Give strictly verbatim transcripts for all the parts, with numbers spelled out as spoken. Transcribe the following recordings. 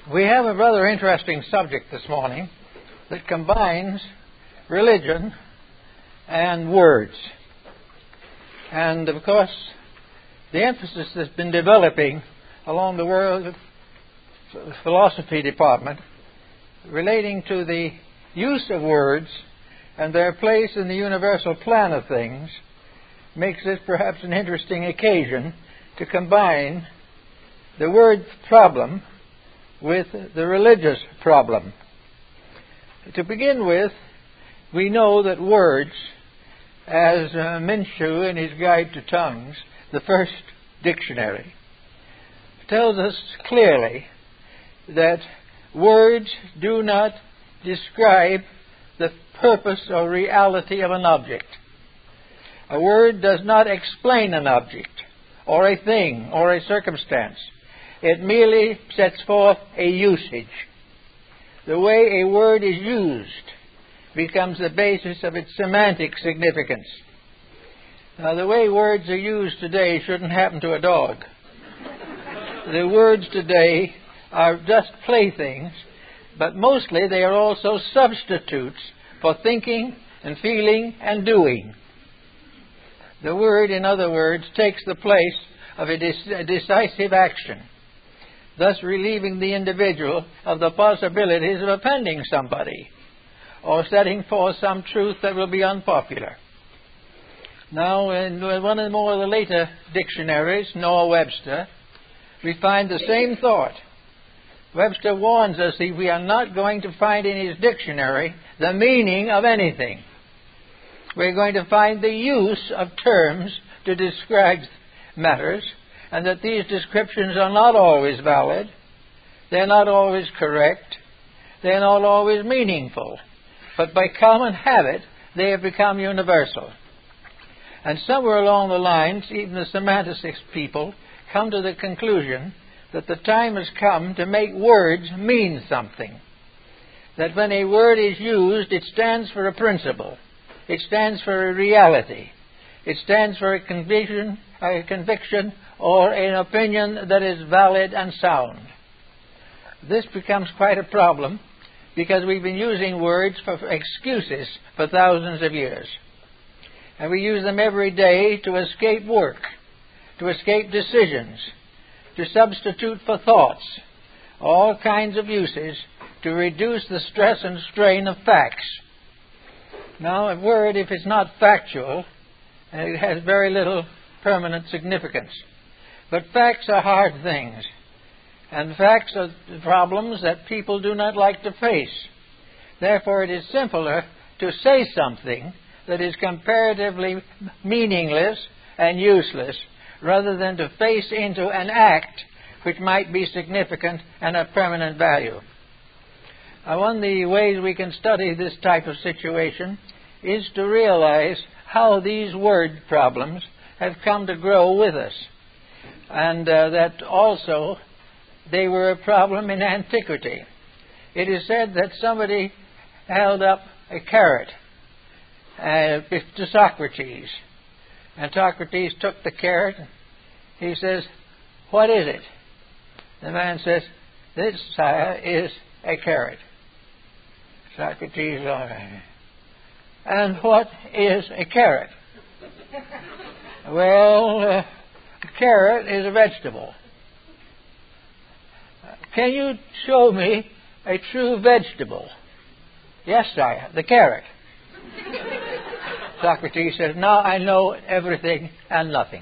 We have a rather interesting subject this morning that combines religion and words. And, of course, the emphasis that's been developing along the world philosophy department relating to the use of words and their place in the universal plan of things makes this perhaps an interesting occasion to combine the word problem with the religious problem. To begin with, we know that words, as uh, Minshew in his Guide to Tongues, the first dictionary, tells us clearly that words do not describe the purpose or reality of an object. A word does not explain an object or a thing or a circumstance. It merely sets forth a usage. The way a word is used becomes the basis of its semantic significance. Now, the way words are used today shouldn't happen to a dog. The words today are just playthings, but mostly they are also substitutes for thinking and feeling and doing. The word, in other words, takes the place of a, dec- a decisive action, thus relieving the individual of the possibilities of offending somebody or setting forth some truth that will be unpopular. Now, in one of the more of the later dictionaries, Noah Webster, we find the same thought. Webster warns us that we are not going to find in his dictionary the meaning of anything. We're going to find the use of terms to describe matters, and that these descriptions are not always valid, they're not always correct, they're not always meaningful, but by common habit they have become universal. And somewhere along the lines, even the semanticists people come to the conclusion that the time has come to make words mean something. That when a word is used, it stands for a principle, it stands for a reality, it stands for a conviction, a conviction or an opinion that is valid and sound. This becomes quite a problem because we've been using words for excuses for thousands of years. And we use them every day to escape work, to escape decisions, to substitute for thoughts, all kinds of uses to reduce the stress and strain of facts. Now, a word, if it's not factual, it has very little permanent significance. But facts are hard things, and facts are problems that people do not like to face. Therefore, it is simpler to say something that is comparatively meaningless and useless rather than to face into an act which might be significant and of permanent value. Now, one of the ways we can study this type of situation is to realize how these word problems have come to grow with us, and uh, that also they were a problem in antiquity. It is said that somebody held up a carrot uh, to Socrates, and Socrates took the carrot. He says, "What is it?" The man says, "This, sire, is a carrot." Socrates, all right. "And what is a carrot?" "Well, uh, a carrot is a vegetable." "Can you show me a true vegetable?" "Yes, sire, the carrot." Socrates says, "Now I know everything and nothing."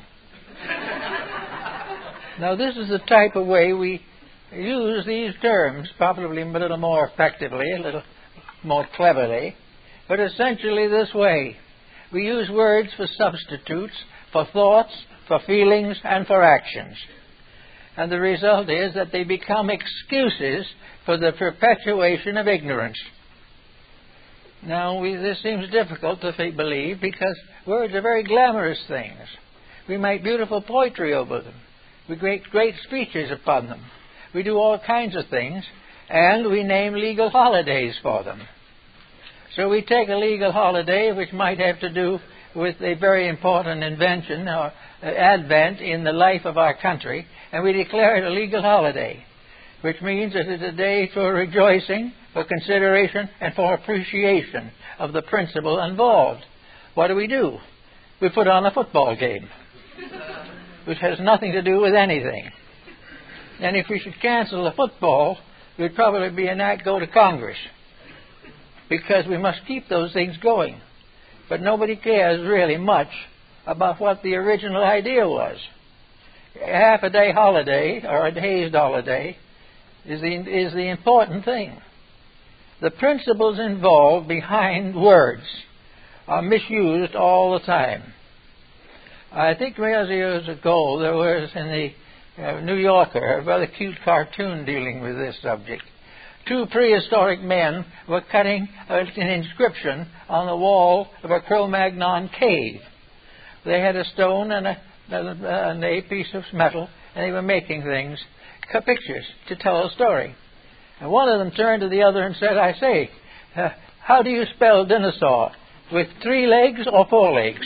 Now, this is the type of way we use these terms, probably a little more effectively, a little more cleverly, but essentially this way. We use words for substitutes, for thoughts, for feelings, and for actions. And the result is that they become excuses for the perpetuation of ignorance. Now, we, this seems difficult to believe because words are very glamorous things. We make beautiful poetry over them. We make great speeches upon them. We do all kinds of things, and we name legal holidays for them. So we take a legal holiday which might have to do with a very important invention or advent in the life of our country, and we declare it a legal holiday. which means it is a day for rejoicing, for consideration, and for appreciation of the principle involved. What do we do? We put on a football game, which has nothing to do with anything. And if we should cancel the football, we'd probably be an act go to Congress, because we must keep those things going. But nobody cares really much about what the original idea was. A half a day holiday, or a day's holiday, is the, is the important thing. The principles involved behind words are misused all the time. I think many years ago there was in the uh, New Yorker a rather cute cartoon dealing with this subject. Two prehistoric men were cutting an inscription on the wall of a Cro-Magnon cave. They had a stone and a, and a piece of metal, and they were making things, pictures, to tell a story. And one of them turned to the other and said, I say, uh, how do you spell dinosaur? With three legs or four legs?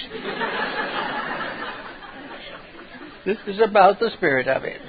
This is about the spirit of it.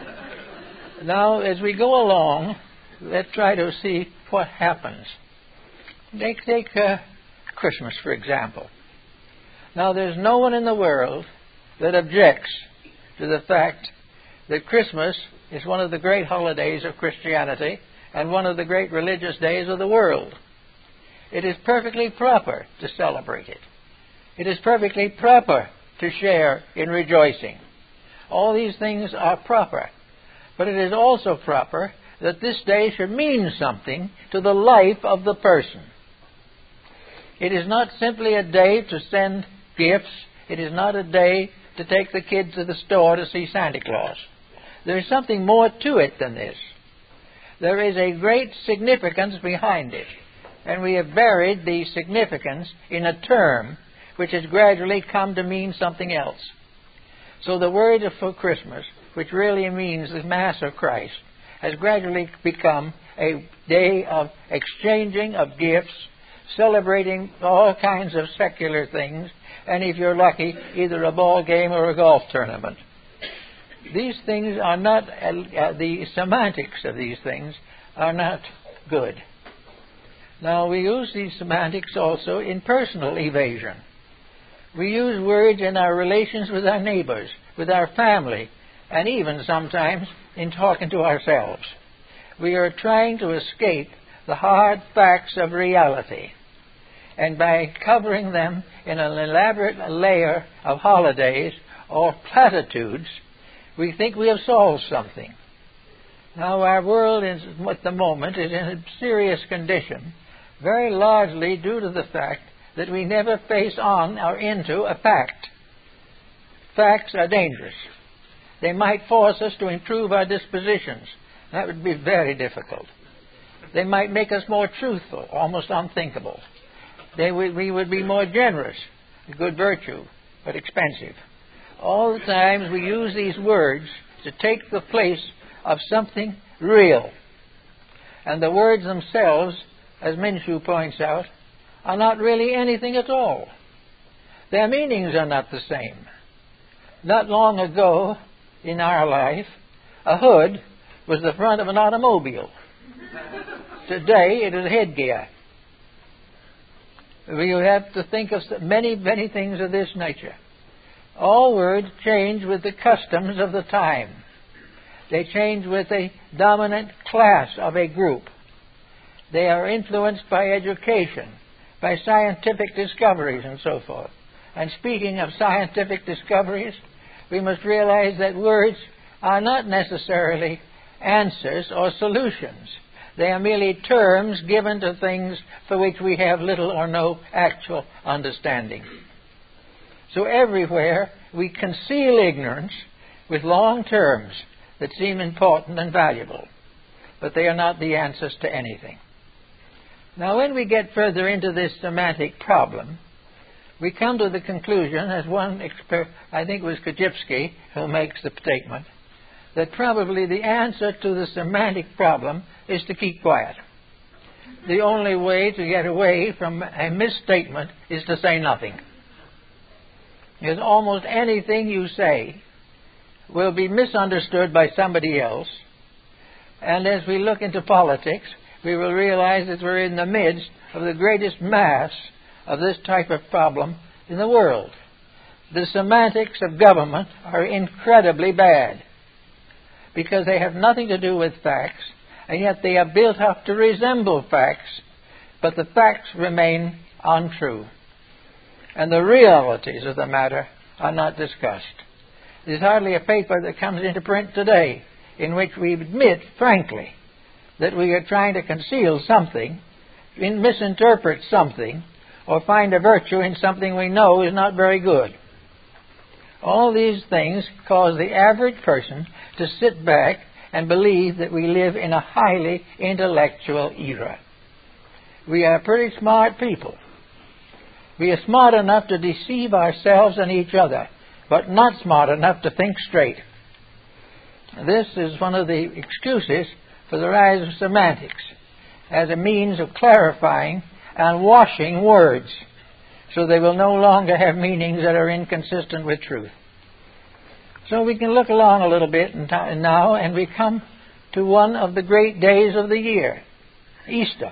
Now, as we go along, let's try to see what happens. Take, take uh, Christmas, for example. Now, there's no one in the world that objects to the fact that Christmas is one of the great holidays of Christianity and one of the great religious days of the world. It is perfectly proper to celebrate it. It is perfectly proper to share in rejoicing. All these things are proper. But it is also proper that this day should mean something to the life of the person. It is not simply a day to send gifts. It is not a day to take the kids to the store to see Santa Claus. There is something more to it than this. There is a great significance behind it. And we have buried the significance in a term which has gradually come to mean something else. So the word for Christmas, which really means the Mass of Christ, has gradually become a day of exchanging of gifts, celebrating all kinds of secular things, and if you're lucky, either a ball game or a golf tournament. These things are not, uh, the semantics of these things are not good. Now, we use these semantics also in personal evasion. We use words in our relations with our neighbors, with our family, and even sometimes in talking to ourselves. We are trying to escape the hard facts of reality. And by covering them in an elaborate layer of holidays or platitudes, we think we have solved something. Now, our world is, at the moment is in a serious condition, very largely due to the fact that we never face on or into a fact. Facts are dangerous. They might force us to improve our dispositions. That would be very difficult. They might make us more truthful, almost unthinkable. They would, we would be more generous, a good virtue, but expensive. All the times we use these words to take the place of something real. And the words themselves, as Minshew points out, are not really anything at all. Their meanings are not the same. Not long ago in our life, a hood was the front of an automobile. Today it is headgear. We have to think of many, many things of this nature. All words change with the customs of the time. They change with the dominant class of a group. They are influenced by education, by scientific discoveries and so forth. And speaking of scientific discoveries, we must realize that words are not necessarily answers or solutions. They are merely terms given to things for which we have little or no actual understanding. So everywhere we conceal ignorance with long terms that seem important and valuable, but they are not the answers to anything. Now, when we get further into this semantic problem, we come to the conclusion, as one, exper- I think it was Kajipski who makes the statement, that probably the answer to the semantic problem is to keep quiet. The only way to get away from a misstatement is to say nothing. Because almost anything you say will be misunderstood by somebody else, And as we look into politics, we will realize that we're in the midst of the greatest mass of this type of problem in the world. The semantics of government are incredibly bad because they have nothing to do with facts, and yet they are built up to resemble facts, but the facts remain untrue. And the realities of the matter are not discussed. There's hardly a paper that comes into print today in which we admit, frankly, that we are trying to conceal something, misinterpret something, or find a virtue in something we know is not very good. All these things cause the average person to sit back and believe that we live in a highly intellectual era. We are pretty smart people. We are smart enough to deceive ourselves and each other, but not smart enough to think straight. This is one of the excuses for the rise of semantics as a means of clarifying and washing words so they will no longer have meanings that are inconsistent with truth. So we can look along a little bit now, and we come to one of the great days of the year, Easter.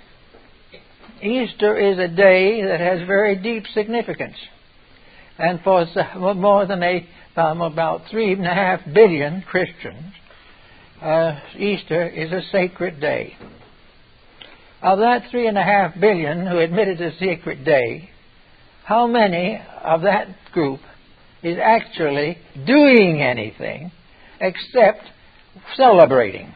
Easter is a day that has very deep significance. And for more than a, um, about three and a half billion Christians, uh, Easter is a sacred day. Of that three and a half billion who admit it as a sacred day, how many of that group is actually doing anything except celebrating?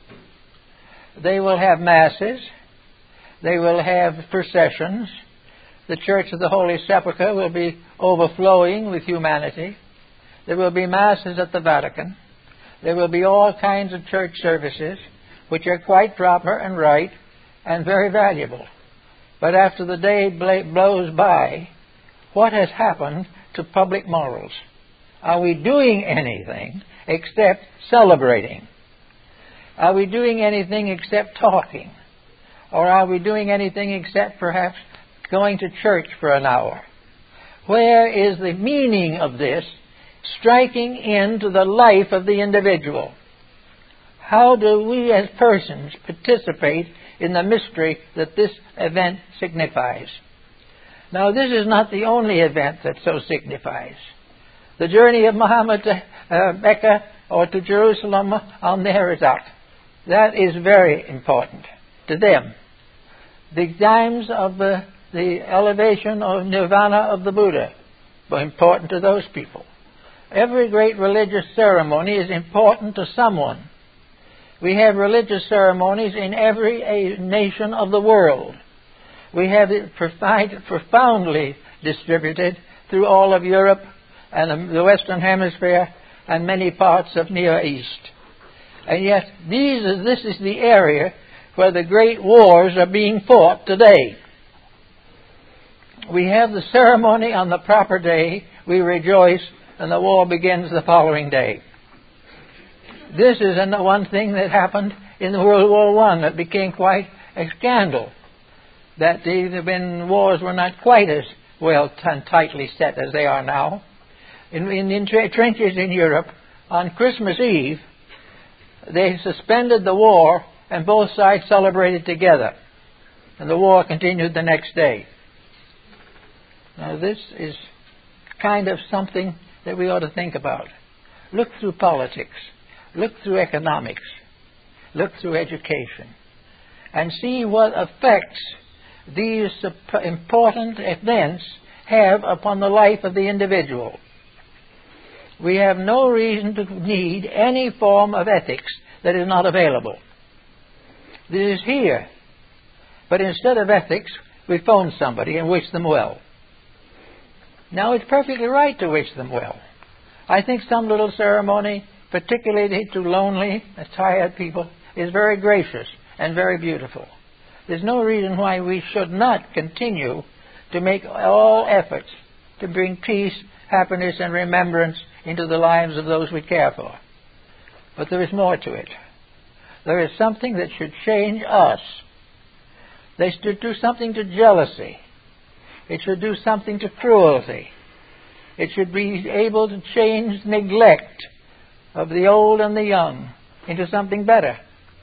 They will have masses. They will have processions. The Church of the Holy Sepulchre will be overflowing with humanity. There will be masses at the Vatican. There will be all kinds of church services, which are quite proper and right and very valuable. But after the day blows by, what has happened to public morals? Are we doing anything except celebrating? Are we doing anything except talking? Or are we doing anything except perhaps going to church for an hour? Where is the meaning of this striking into the life of the individual? How do we as persons participate in the mystery that this event signifies? Now, this is not the only event that so signifies. The journey of Muhammad to uh, Mecca or to Jerusalem on the Herzog, that is very important to them. The times of the, the elevation of nirvana of the Buddha were important to those people. Every great religious ceremony is important to someone. We have religious ceremonies in every nation of the world. We have it profoundly distributed through all of Europe and the Western Hemisphere and many parts of Near East. And yet, these is, this is the area where the great wars are being fought today. We have the ceremony on the proper day, we rejoice, and the war begins the following day. This is one thing that happened in World War One that became quite a scandal. That the when wars were not quite as well and tightly set as they are now. In, in, in tra- trenches in Europe, on Christmas Eve, they suspended the war and both sides celebrated together. And the war continued the next day. Now this is kind of something that we ought to think about. Look through politics. Look through economics. Look through education. And see what effects these important events have upon the life of the individual. We have no reason to need any form of ethics that is not available. This is here. But instead of ethics, we phone somebody and wish them well. Now, it's perfectly right to wish them well. I think some little ceremony, particularly to lonely, tired people, is very gracious and very beautiful. There's no reason why we should not continue to make all efforts to bring peace, happiness, and remembrance into the lives of those we care for. But there is more to it. There is something that should change us. They should do something to jealousy. It should do something to cruelty. It should be able to change neglect of the old and the young into something better.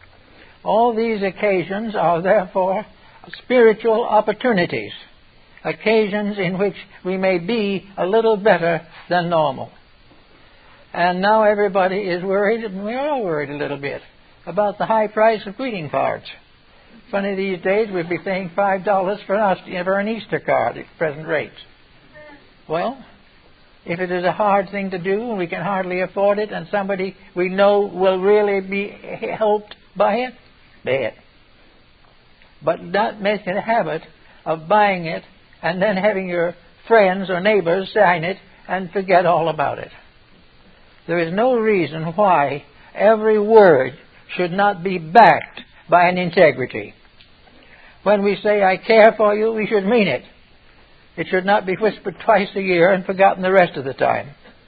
All these occasions are therefore spiritual opportunities, occasions in which we may be a little better than normal. And now everybody is worried, and we're all worried a little bit, about the high price of greeting cards. One of these days we'll be paying five dollars for an Easter card at present rates. Well, if it is a hard thing to do and we can hardly afford it, and somebody we know will really be helped by it, be it. But not make it a habit of buying it and then having your friends or neighbors sign it and forget all about it. There is no reason why every word should not be backed by an integrity. When we say, I care for you, we should mean it. It should not be whispered twice a year and forgotten the rest of the time.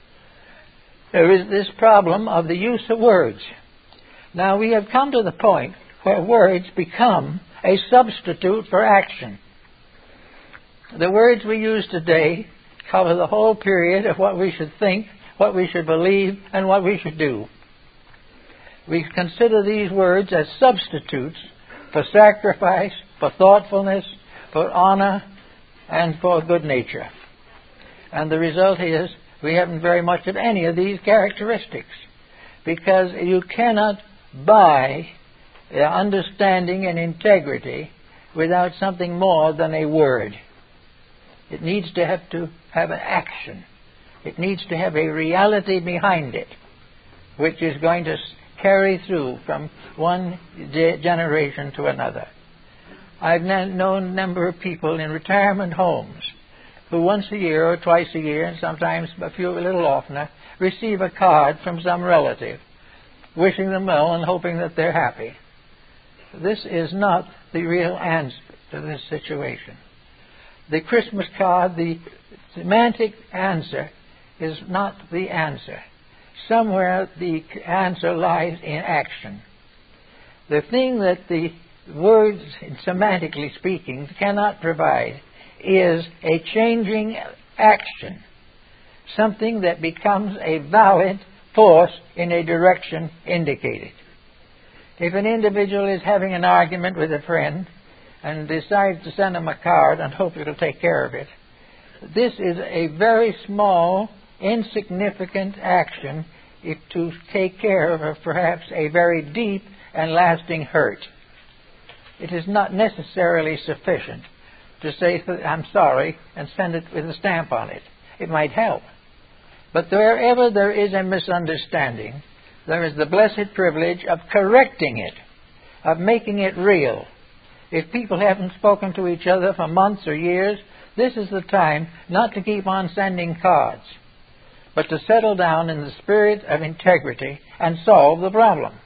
There is this problem of the use of words. Now, we have come to the point where words become a substitute for action. The words we use today cover the whole period of what we should think, what we should believe, and what we should do. We consider these words as substitutes for sacrifice, for thoughtfulness, for honor, and for good nature. And the result is we haven't very much of any of these characteristics, because you cannot buy understanding and integrity without something more than a word. It needs to have to have an action. It needs to have a reality behind it, which is going to carry through from one de- generation to another. I've known a number of people in retirement homes who once a year or twice a year, and sometimes a few a little oftener, receive a card from some relative wishing them well and hoping that they're happy. This is not the real answer to this situation. The Christmas card, the semantic answer, is not the answer. Somewhere the answer lies in action. The thing that the words, semantically speaking, cannot provide is a changing action, something that becomes a valid force in a direction indicated. If an individual is having an argument with a friend and decides to send him a card and hope it'll take care of it, this is a very small, insignificant action if to take care of perhaps a very deep and lasting hurt. It is not necessarily sufficient to say, I'm sorry, and send it with a stamp on it. It might help. But wherever there is a misunderstanding, there is the blessed privilege of correcting it, of making it real. If people haven't spoken to each other for months or years, this is the time not to keep on sending cards, but to settle down in the spirit of integrity and solve the problem.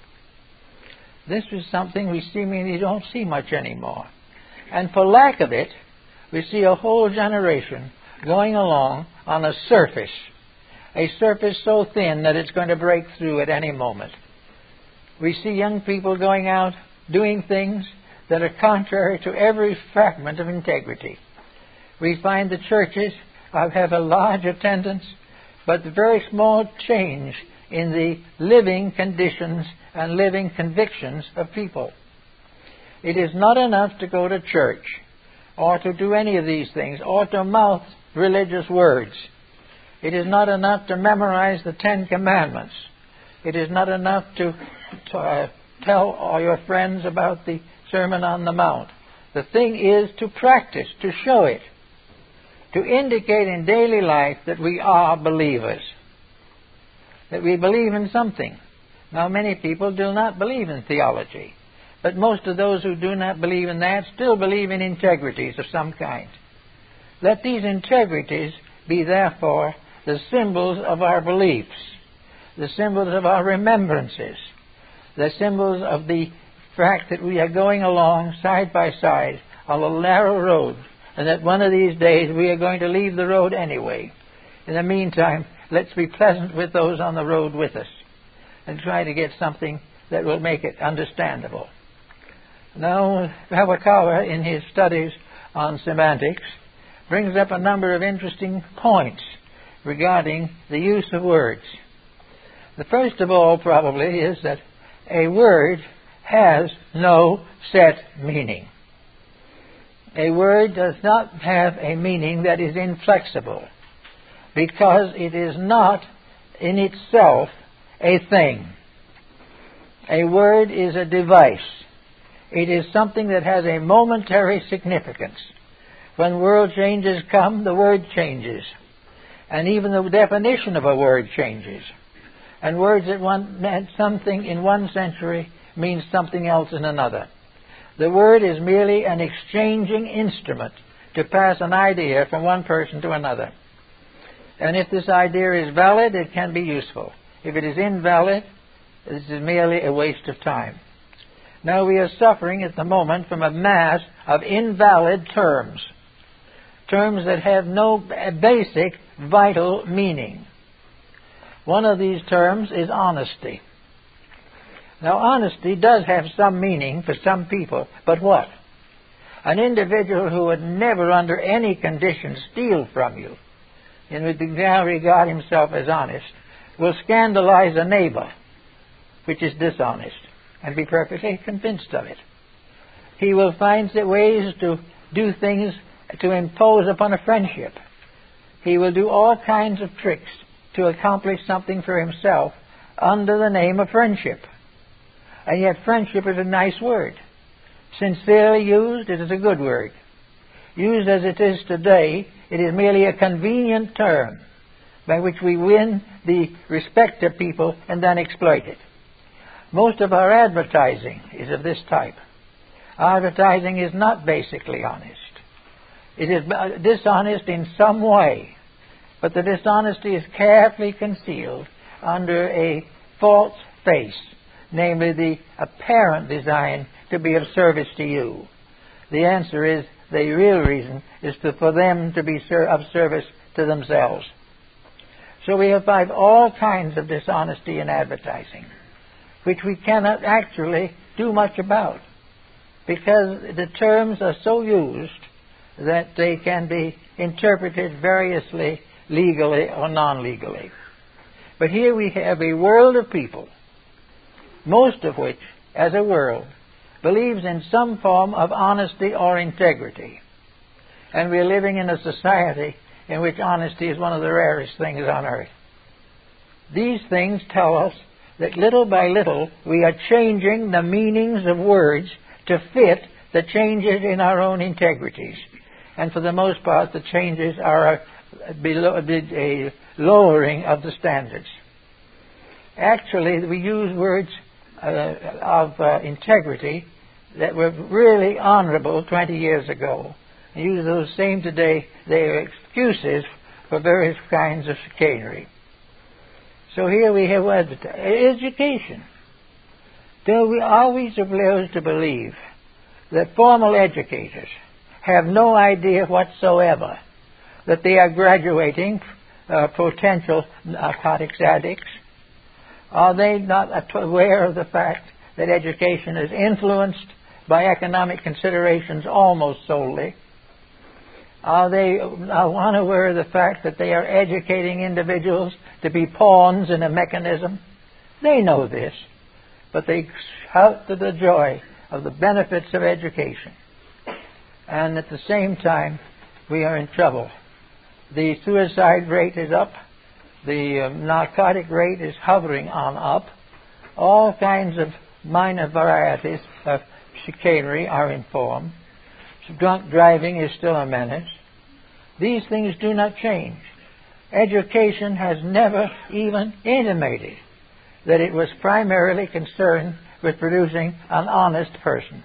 This is something we seemingly don't see much anymore. And for lack of it, we see a whole generation going along on a surface, a surface so thin that it's going to break through at any moment. We see young people going out doing things that are contrary to every fragment of integrity. We find the churches have a large attendance, but a very small change in the living conditions and living convictions of people. It is not enough to go to church or to do any of these things or to mouth religious words. It is not enough to memorize the Ten Commandments. It is not enough to, to uh, tell all your friends about the Sermon on the Mount. The thing is to practice, to show it, to indicate in daily life that we are believers, that we believe in something. Now, many people do not believe in theology, but most of those who do not believe in that still believe in integrities of some kind. Let these integrities be, therefore, the symbols of our beliefs, the symbols of our remembrances, the symbols of the fact that we are going along side by side on a narrow road, and that one of these days we are going to leave the road anyway. In the meantime, let's be pleasant with those on the road with us and try to get something that will make it understandable. Now, Kawakawa, in his studies on semantics, brings up a number of interesting points regarding the use of words. The first of all, probably, is that a word has no set meaning. A word does not have a meaning that is inflexible, because it is not in itself a thing. A word is a device. It is something that has a momentary significance. When world changes come, the word changes. And even the definition of a word changes. And words that one meant something in one century means something else in another. The word is merely an exchanging instrument to pass an idea from one person to another. And if this idea is valid, it can be useful. If it is invalid, this is merely a waste of time. Now we are suffering at the moment from a mass of invalid terms. Terms that have no basic, vital meaning. One of these terms is honesty. Now, honesty does have some meaning for some people, but what? An individual who would never under any conditions steal from you and would now regard himself as honest will scandalize a neighbor, which is dishonest, and be perfectly convinced of it. He will find ways to do things to impose upon a friendship. He will do all kinds of tricks to accomplish something for himself under the name of friendship. And yet friendship is a nice word. Sincerely used, it is a good word. Used as it is today, it is merely a convenient term by which we win the respect of people and then exploit it. Most of our advertising is of this type. Advertising is not basically honest. It is dishonest in some way, but the dishonesty is carefully concealed under a false face, namely the apparent design to be of service to you. The answer is, the real reason is to, for them to be ser- of service to themselves. So we have find all kinds of dishonesty in advertising, which we cannot actually do much about, because the terms are so used that they can be interpreted variously, legally or non-legally. But here we have a world of people, most of which, as a world, believes in some form of honesty or integrity. And we are living in a society in which honesty is one of the rarest things on earth. These things tell us that little by little we are changing the meanings of words to fit the changes in our own integrities. And for the most part, the changes are a, below, a lowering of the standards. Actually, we use words uh, of uh, integrity that were really honorable twenty years ago. And use those same today. They are excuses for various kinds of chicanery. So here we have education. Do we always supposed to believe that formal educators have no idea whatsoever that they are graduating uh, potential narcotics addicts? Are they not aware of the fact that education is influenced by economic considerations almost solely? Are they unaware of the fact that they are educating individuals to be pawns in a mechanism? They know this, but they shout to the joy of the benefits of education. And at the same time, we are in trouble. The suicide rate is up. The uh, narcotic rate is hovering on up. All kinds of minor varieties of chicanery are in form. Drunk driving is still a menace. These things do not change. Education has never even intimated that it was primarily concerned with producing an honest person.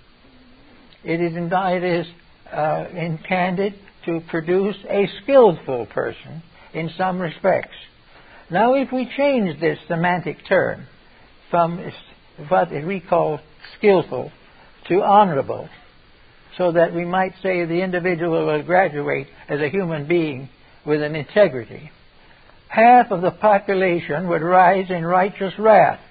It is, it is uh, intended to produce a skillful person in some respects. Now, if we change this semantic term from what we call skillful to honorable, so that we might say the individual will graduate as a human being with an integrity, half of the population would rise in righteous wrath.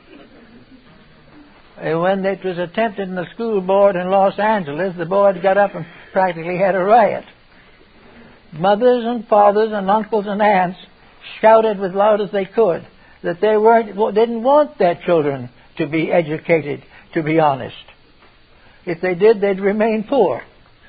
When it was attempted in the school board in Los Angeles, the board got up and practically had a riot. Mothers and fathers and uncles and aunts shouted as loud as they could that they weren't, didn't want their children to be educated to be honest. If they did, they'd remain poor.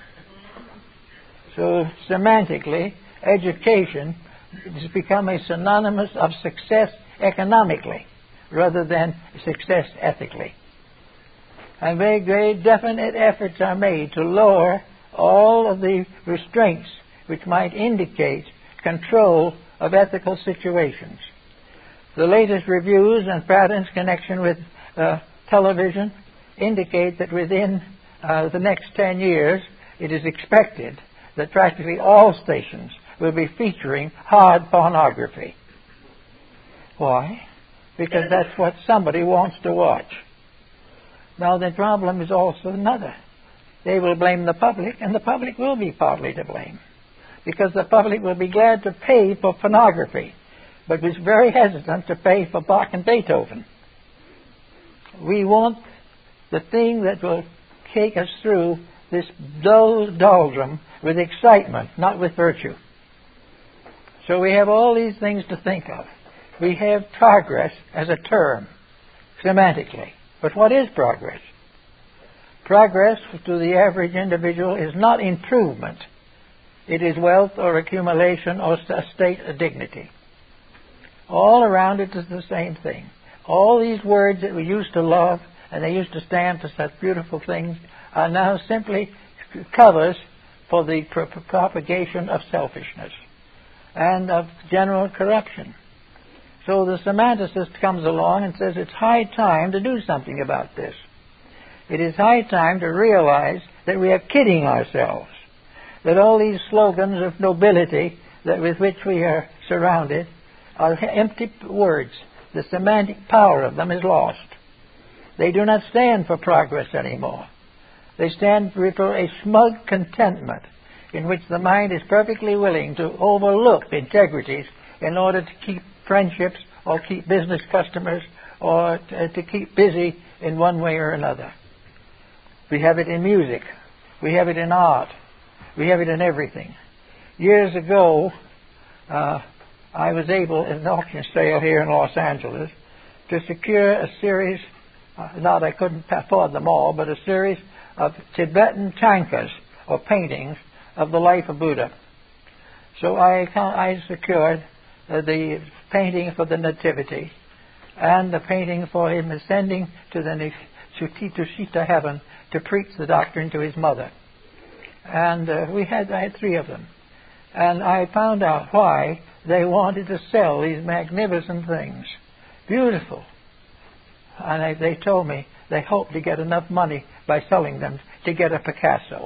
So semantically, education has become a synonymous of success economically rather than success ethically. And very great definite efforts are made to lower all of the restraints which might indicate control of ethical situations. The latest reviews and patterns in connection with uh, television indicate that within uh, the next ten years, it is expected that practically all stations will be featuring hard pornography. Why? Because that's what somebody wants to watch. Now, the problem is also another. They will blame the public, and the public will be partly to blame, because the public will be glad to pay for pornography, but is very hesitant to pay for Bach and Beethoven. We want the thing that will take us through this dull doldrum with excitement, not with virtue. So we have all these things to think of. We have progress as a term, semantically. But what is progress? Progress to the average individual is not improvement. It is wealth or accumulation or a state of dignity. All around it is the same thing. All these words that we used to love and they used to stand for such beautiful things are now simply covers for the pro- propagation of selfishness and of general corruption. So the semanticist comes along and says it's high time to do something about this. It is high time to realize that we are kidding ourselves, that all these slogans of nobility that with which we are surrounded are empty words. The semantic power of them is lost. They do not stand for progress anymore. They stand for a smug contentment in which the mind is perfectly willing to overlook integrities in order to keep friendships or keep business customers or to, to keep busy in one way or another. We have it in music. We have it in art. We have it in everything. Years ago, uh, I was able, in an auction sale here in Los Angeles, to secure a series, uh, not I couldn't afford them all, but a series of Tibetan tankas, or paintings, of the life of Buddha. So I, I secured uh, the painting for the Nativity and the painting for him ascending to the Tushita heaven to preach the doctrine to his mother. And uh, we had, I had three of them. And I found out why they wanted to sell these magnificent things. Beautiful. And I, they told me they hoped to get enough money by selling them to get a Picasso.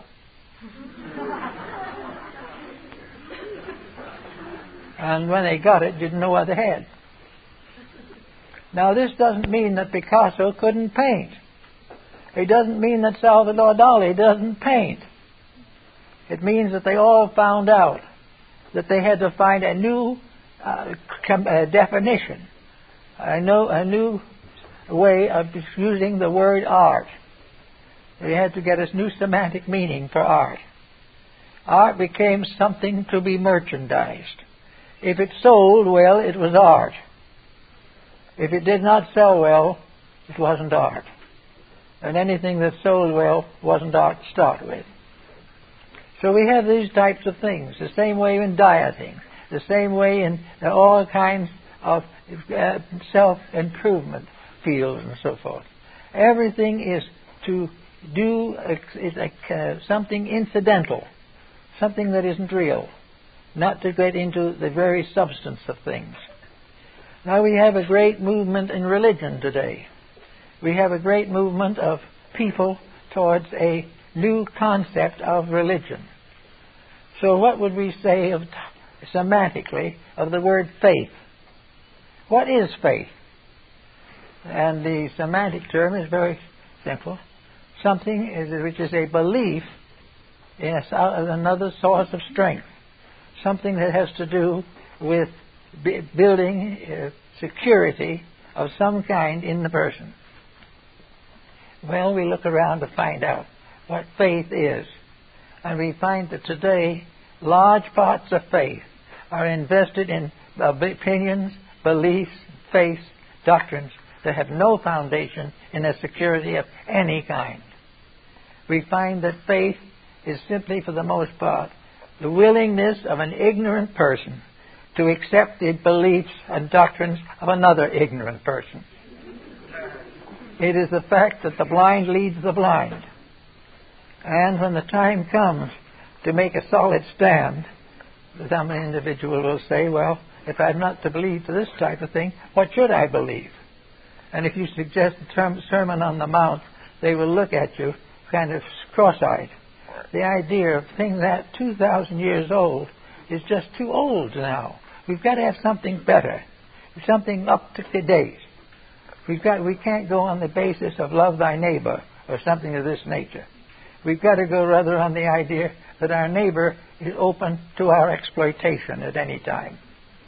And when they got it, didn't know what they had. Now, this doesn't mean that Picasso couldn't paint. It doesn't mean that Salvador Dali doesn't paint. It means that they all found out that they had to find a new uh, com- uh, definition, a, no, a new way of using the word art. They had to get a new semantic meaning for art. Art became something to be merchandised. If it sold well, it was art. If it did not sell well, it wasn't art. And anything that sold well wasn't art to start with. So we have these types of things, the same way in dieting, the same way in all kinds of uh, self-improvement fields and so forth. Everything is to do a, is a, uh, something incidental, something that isn't real, not to get into the very substance of things. Now we have a great movement in religion today. We have a great movement of people towards a new concept of religion. So what would we say of, semantically of the word faith? What is faith? And the semantic term is very simple. Something is, which is a belief in a, another source of strength. Something that has to do with b- building uh, security of some kind in the person. Well, we look around to find out what faith is. And we find that today large parts of faith are invested in uh, opinions, beliefs, faiths, doctrines to have no foundation in a security of any kind. We find that faith is simply, for the most part, the willingness of an ignorant person to accept the beliefs and doctrines of another ignorant person. It is the fact that the blind leads the blind. And when the time comes to make a solid stand, some individual will say, well, if I'm not to believe this type of thing, what should I believe? And if you suggest a term, Sermon on the Mount, they will look at you kind of cross-eyed. The idea of things that two thousand years old is just too old now. We've got to have something better, something up to date. We've got, we can't go on the basis of love thy neighbor or something of this nature. We've got to go rather on the idea that our neighbor is open to our exploitation at any time.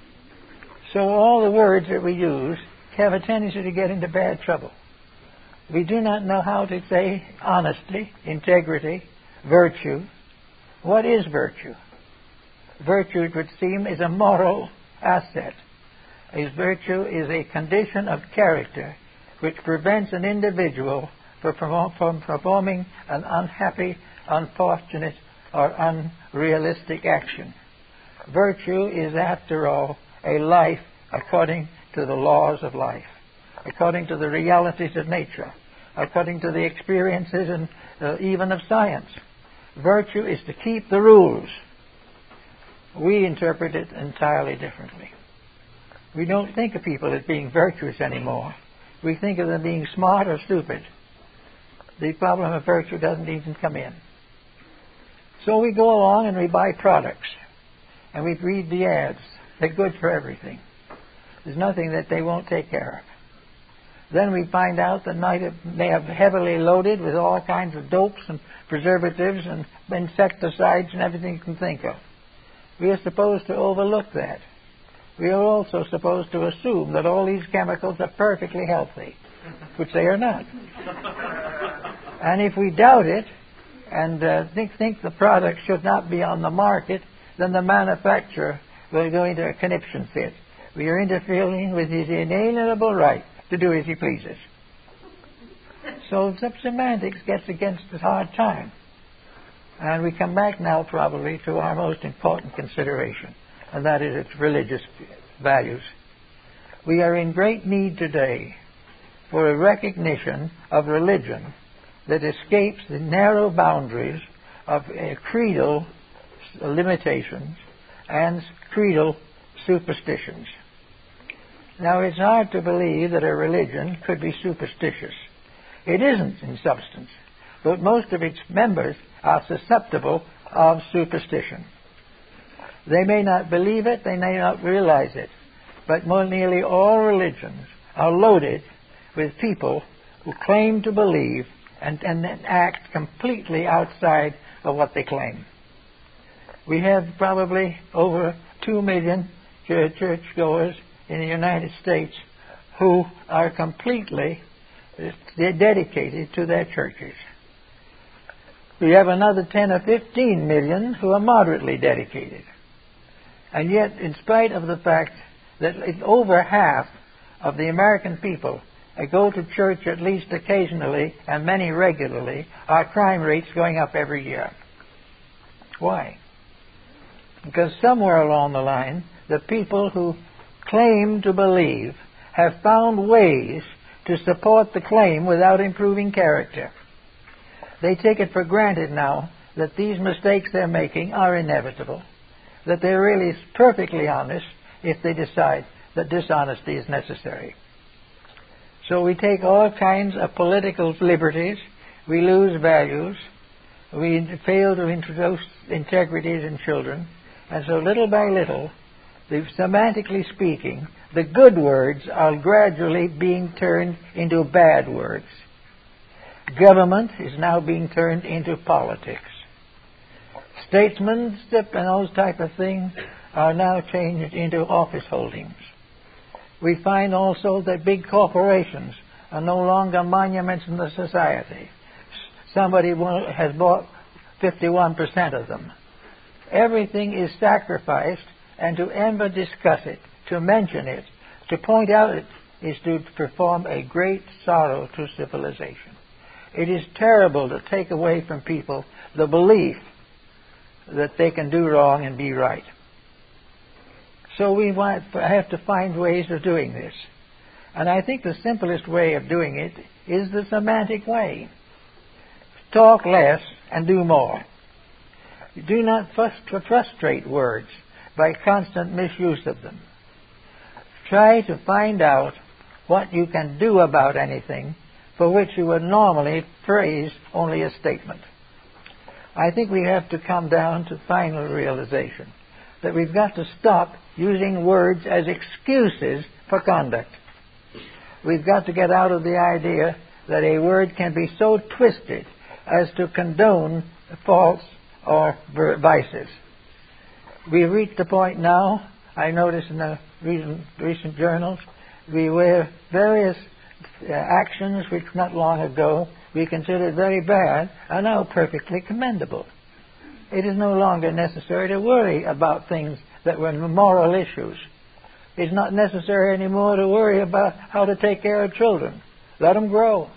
So all the words that we use have a tendency to get into bad trouble. We do not know how to say honesty, integrity, virtue. What is virtue? Virtue, it would seem, is a moral asset. As virtue is a condition of character which prevents an individual from performing an unhappy, unfortunate, or unrealistic action. Virtue is, after all, a life according to the laws of life, according to the realities of nature, according to the experiences and uh, even of science. Virtue is to keep the rules. We interpret it entirely differently. We don't think of people as being virtuous anymore. We think of them being smart or stupid. The problem of virtue doesn't even come in. So we go along and we buy products. And we read the ads. They're good for everything. There's nothing that they won't take care of. Then we find out that they have heavily loaded with all kinds of dopes and preservatives and insecticides and everything you can think of. We are supposed to overlook that. We are also supposed to assume that all these chemicals are perfectly healthy, which they are not. And if we doubt it and uh, think, think the product should not be on the market, then the manufacturer will go into a conniption fit. We are interfering with his inalienable right to do as he pleases. So some semantics gets against us hard time. And we come back now probably to our most important consideration, and that is its religious values. We are in great need today for a recognition of religion that escapes the narrow boundaries of uh, creedal limitations and creedal superstitions. Now, it's hard to believe that a religion could be superstitious. It isn't in substance, but most of its members are susceptible of superstition. They may not believe it, they may not realize it, but more nearly all religions are loaded with people who claim to believe and, and then act completely outside of what they claim. We have probably over two million churchgoers in the United States who are completely they're dedicated to their churches. We have another ten or fifteen million who are moderately dedicated. And yet, in spite of the fact that over half of the American people go to church at least occasionally and many regularly, our crime rate's going up every year. Why? Because somewhere along the line, the people who claim to believe have found ways to support the claim without improving character. They take it for granted now that these mistakes they're making are inevitable, that they're really perfectly honest if they decide that dishonesty is necessary. So we take all kinds of political liberties, we lose values, we fail to introduce integrities in children, and so little by little, the, semantically speaking, the good words are gradually being turned into bad words. Government is now being turned into politics. Statesmanship and those type of things are now changed into office holdings. We find also that big corporations are no longer monuments in the society. Somebody has bought fifty-one percent of them. Everything is sacrificed, and to ever discuss it, to mention it, to point out it is to perform a great sorrow to civilization. It is terrible to take away from people the belief that they can do wrong and be right. So we want, have to find ways of doing this. And I think the simplest way of doing it is the semantic way. Talk less and do more. Do not frust- frustrate words by constant misuse of them. Try to find out what you can do about anything for which you would normally phrase only a statement. I think we have to come down to final realization that we've got to stop using words as excuses for conduct. We've got to get out of the idea that a word can be so twisted as to condone faults or vices. We've reached a point now, I notice in the recent, recent journals, we where various uh, actions which not long ago we considered very bad are now perfectly commendable. It is no longer necessary to worry about things that were moral issues. It's not necessary anymore to worry about how to take care of children. Let them grow.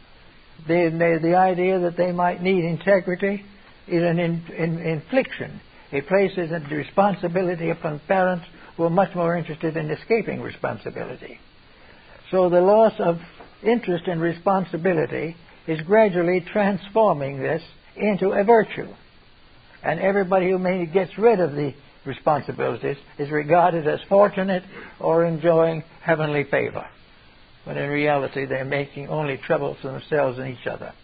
The, the, the idea that they might need integrity is an in, in, infliction. It places a responsibility upon parents who are much more interested in escaping responsibility. So the loss of interest in responsibility is gradually transforming this into a virtue. And everybody who maybe gets rid of the responsibilities is regarded as fortunate or enjoying heavenly favor, when in reality they're making only trouble for themselves and each other.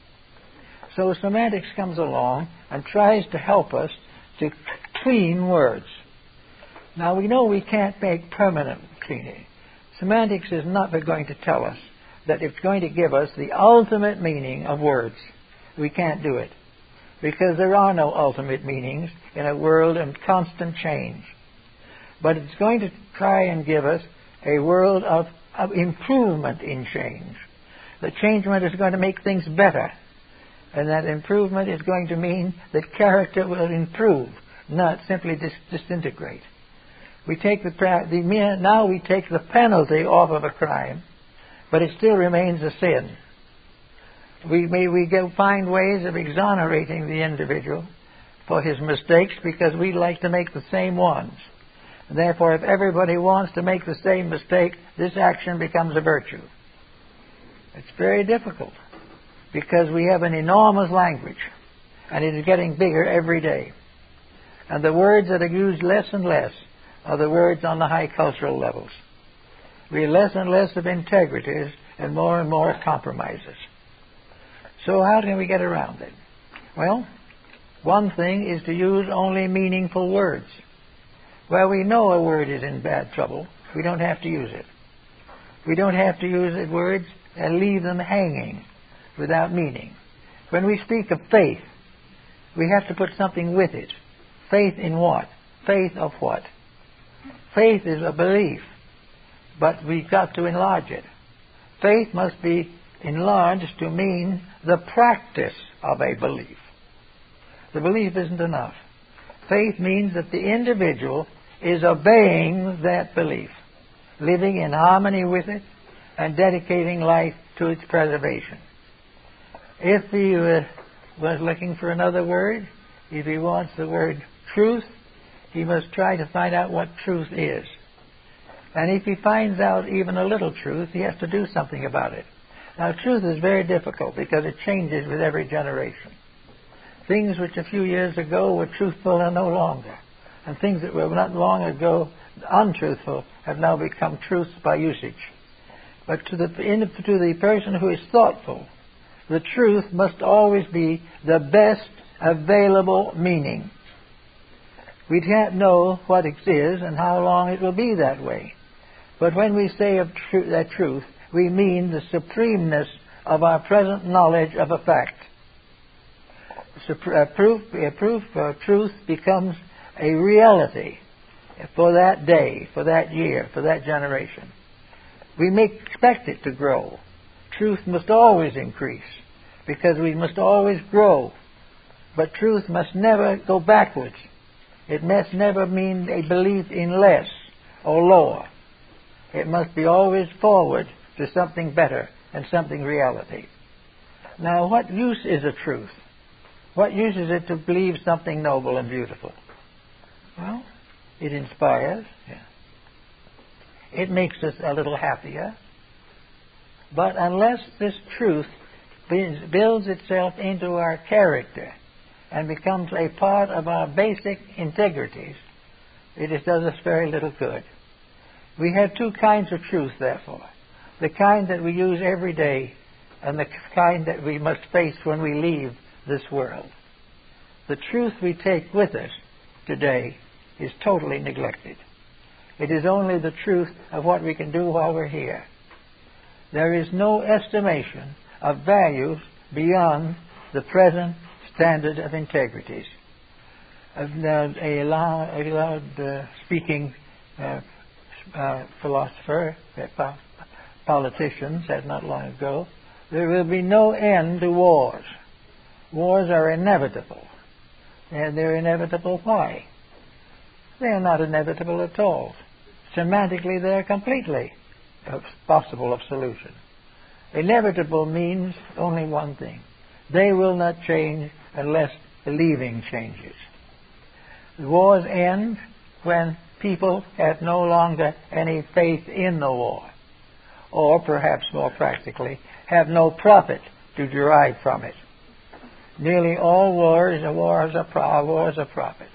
So semantics comes along and tries to help us to clean words. Now we know we can't make permanent cleaning. Semantics is not going to tell us that it's going to give us the ultimate meaning of words. We can't do it, because there are no ultimate meanings in a world of constant change. But it's going to try and give us a world of, of improvement in change. The changement is going to make things better. And that improvement is going to mean that character will improve, not simply dis- disintegrate. We take the, the now we take the penalty off of a crime, but it still remains a sin. We may we go find ways of exonerating the individual for his mistakes because we like to make the same ones. And therefore, if everybody wants to make the same mistake, this action becomes a virtue. It's very difficult because we have an enormous language, and it is getting bigger every day. And the words that are used less and less are the words on the high cultural levels. We have less and less of integrities and more and more compromises. So how can we get around it? Well, one thing is to use only meaningful words. Where we know a word is in bad trouble, we don't have to use it. We don't have to use the words and leave them hanging without meaning. When we speak of faith, we have to put something with it. Faith in what? Faith of what? Faith is a belief, but we've got to enlarge it. Faith must be enlarged to mean the practice of a belief. The belief isn't enough. Faith means that the individual is obeying that belief, living in harmony with it, and dedicating life to its preservation. If he uh, was looking for another word, if he wants the word truth, he must try to find out what truth is. And if he finds out even a little truth, he has to do something about it. Now, truth is very difficult because it changes with every generation. Things which a few years ago were truthful are no longer. And things that were not long ago untruthful have now become truths by usage. But to the, in, to the person who is thoughtful, the truth must always be the best available meaning. We can't know what it is and how long it will be that way. But when we say of tr- that truth, we mean the supremeness of our present knowledge of a fact. A proof, a proof of truth becomes a reality for that day, for that year, for that generation. We may expect it to grow. Truth must always increase because we must always grow. But truth must never go backwards. It must never mean a belief in less or lower. It must be always forward to something better and something reality. Now, what use is a truth? What use is it to believe something noble and beautiful? Well, it inspires. Yeah. It makes us a little happier. But unless this truth builds itself into our character and becomes a part of our basic integrities, it does us very little good. We have two kinds of truth, therefore. The kind that we use every day and the kind that we must face when we leave this world. The truth we take with us today is totally neglected. It is only the truth of what we can do while we're here. There is no estimation of values beyond the present standard of integrities. Uh, a loud, a loud uh, speaking uh, uh, philosopher, uh, politician, said not long ago, there will be no end to wars. Wars are inevitable. And they're inevitable why? They're not inevitable at all. Semantically, they're completely possible of solution. Inevitable means only one thing. They will not change unless the leaving changes. The wars end when people have no longer any faith in the war, or perhaps more practically, have no profit to derive from it. Nearly all wars are wars of, pro- wars of profit.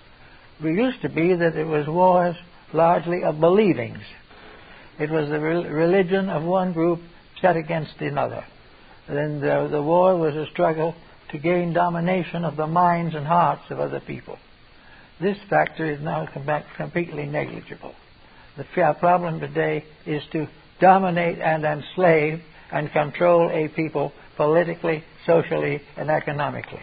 We used to be that it was wars largely of believings. It was the re- religion of one group set against another. Then the, the war was a struggle to gain domination of the minds and hearts of other people. This factor is now com- completely negligible. The f- problem today is to dominate and enslave and control a people politically, socially, and economically.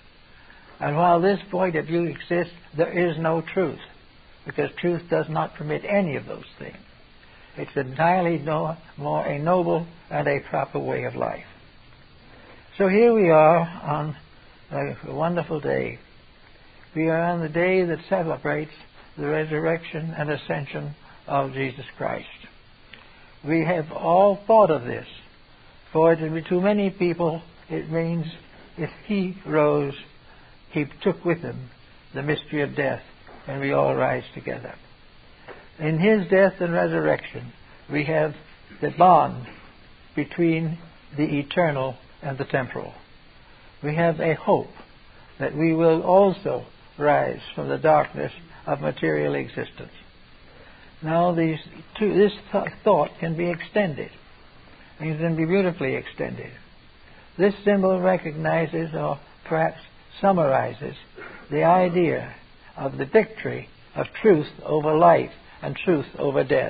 And while this point of view exists, there is no truth, because truth does not permit any of those things. It's entirely no, more a noble and a proper way of life. So here we are on a wonderful day. We are on the day that celebrates the resurrection and ascension of Jesus Christ. We have all thought of this, for to many people it means if he rose, he took with him the mystery of death, and we all rise together. In his death and resurrection, we have the bond between the eternal and the temporal. We have a hope that we will also rise from the darkness of material existence. Now, these two, this th- thought can be extended. It can be beautifully extended. This symbol recognizes, or perhaps summarizes, the idea of the victory of truth over life and truth over death.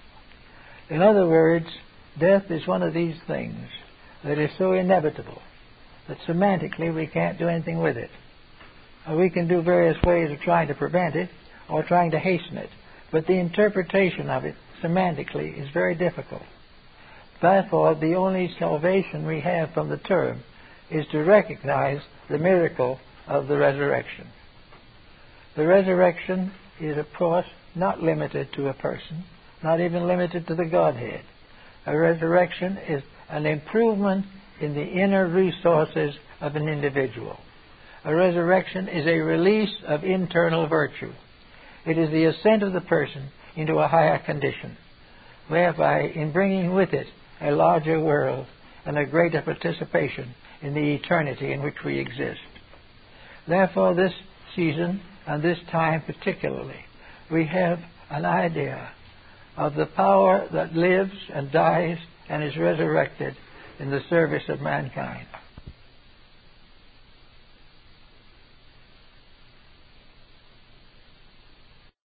In other words, death is one of these things that is so inevitable that semantically we can't do anything with it. We can do various ways of trying to prevent it or trying to hasten it, but the interpretation of it semantically is very difficult. Therefore, the only salvation we have from the term is to recognize the miracle of the resurrection. The resurrection is, of course, not limited to a person, not even limited to the Godhead. A resurrection is an improvement in the inner resources of an individual. A resurrection is a release of internal virtue. It is the ascent of the person into a higher condition, whereby in bringing with it a larger world and a greater participation in the eternity in which we exist. Therefore, this season and this time particularly, we have an idea of the power that lives and dies and is resurrected in the service of mankind.